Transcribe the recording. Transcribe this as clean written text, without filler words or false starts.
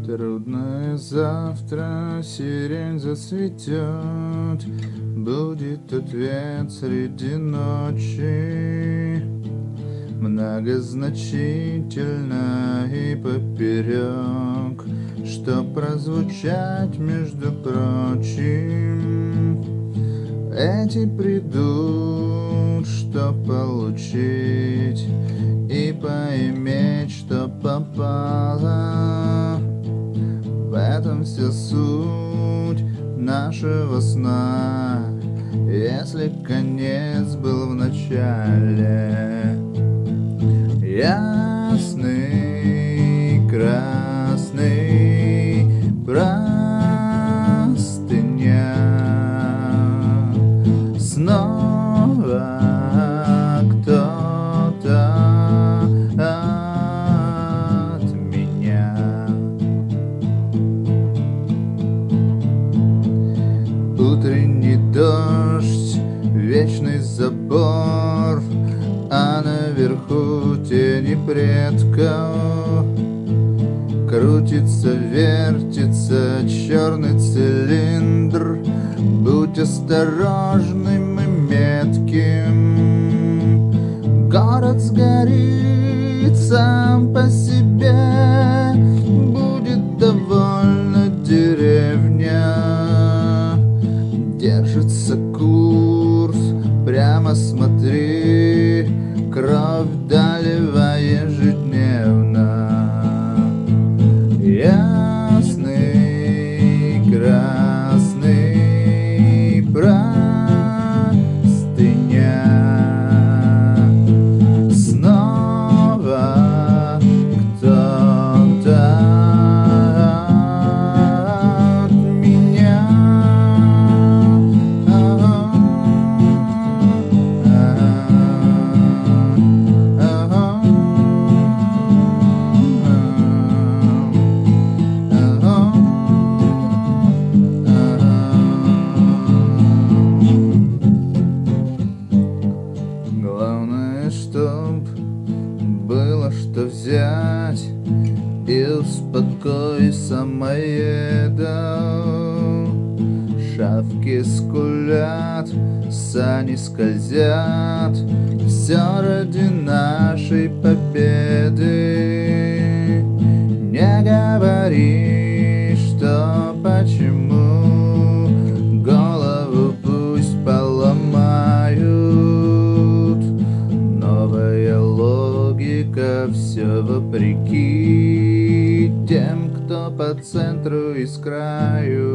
Трудное завтра, сирень зацветет, будет ответ среди ночи. Многозначительно и поперек, что прозвучать между прочим. Эти придут, что получить и поиметь, что попало. В этом вся суть нашего сна, если конец был в начале. Ясный, красный, простыня. Снова кто-то от меня. Утренний дождь, вечный забор, а наверху тени предков. Крутится, вертится черный цилиндр. Будь осторожным и метким. Город сгорит сам по себе. Будет довольна деревня. Держится курс, прямо смотри. Кровь доливай ежедневно. Ясный, красный, простыня. Снова кто-то от меня. Главное, чтоб было что взять, и успокой самоедов. Шавки скулят, сани скользят, все ради нашей победы. Не говори, что почему, голову пусть поломают. Новая логика, все вопреки тем, кто по центру и с краю.